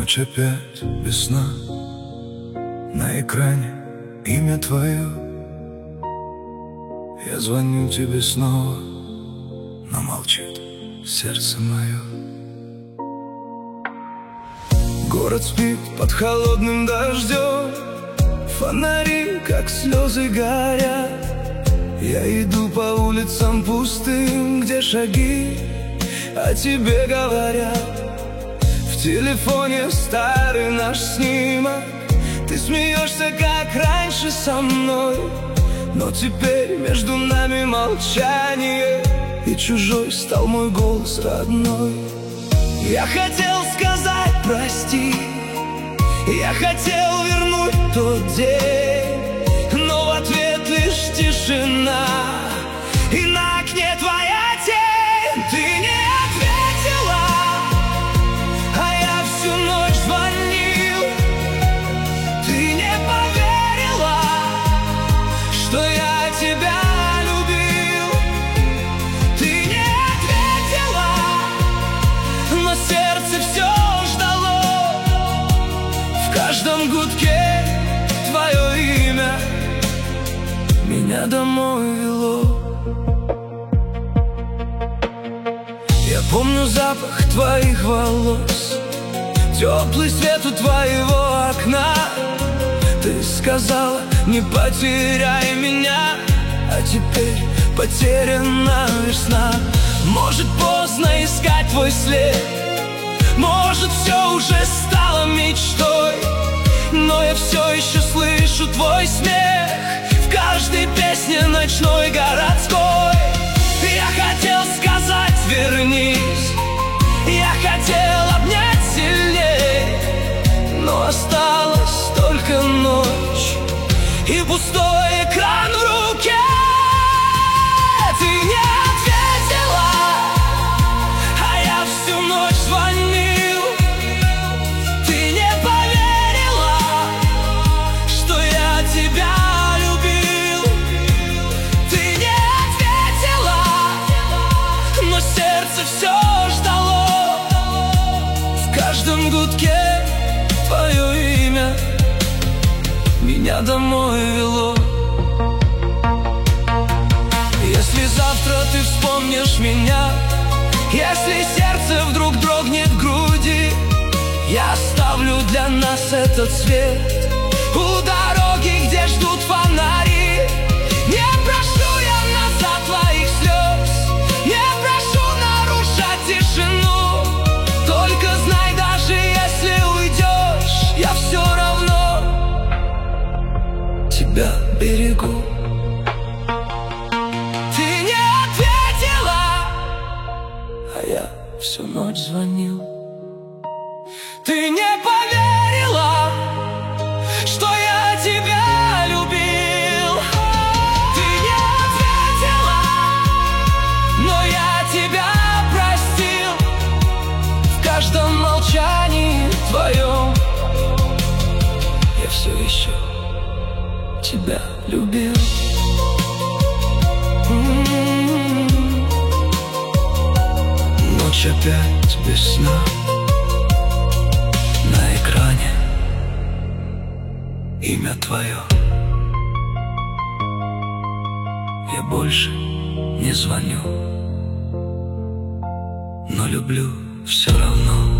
Ночь опять без сна, на экране имя твое. Я звоню тебе снова, но молчит сердце мое. Город спит под холодным дождем, фонари, как слезы, горят. Я иду по улицам пустым, где шаги о тебе говорят. В телефоне старый наш снимок, ты смеешься, как раньше со мной. Но теперь между нами молчание, и чужой стал мой голос родной. Я хотел сказать прости, я хотел вернуть тот день, но в ответ лишь тишина, и на окне твоя тень. Ты не ответила, а я всю ночь звонил. Ты не поверила, что я тебя любил. Ты не ответила, но сердце все ждало. В каждом гудке твое имя меня домой вело. Я помню запах твоих волос, теплый свет у твоего окна. Ты сказала, не потеряй меня, а теперь потеряна весна. Может, поздно искать твой след, может, все уже стало мечтой, но я все еще слышу твой смех в каждой песне ночной городской. Я хотел сказать вернись, я хотел обнять сильней, но осталась только ночь и пустой экран в руке. Ты не ответила, а я всю ночь звонил. Ты не поверила, что я тебя любил. Ты не ответила, но сердце все ждало. В каждом гудке твое имя меня домой вело. Если завтра ты вспомнишь меня, если сердце вдруг дрогнет в груди, я оставлю для нас этот свет у дороги, где ждут фонари. Не прошу я назад твоих слез, не прошу нарушать тишину. Только знай, даже если уйдешь, я все равно тебя берегу. Ты не ответила, а я всю ночь звонил. Ты не поверила, что я тебя любил. Ты не ответила, но я тебя простил. В каждом молчании твоем я все еще тебя любил. Ночь опять без сна, на экране имя твое. Я больше не звоню, но люблю все равно.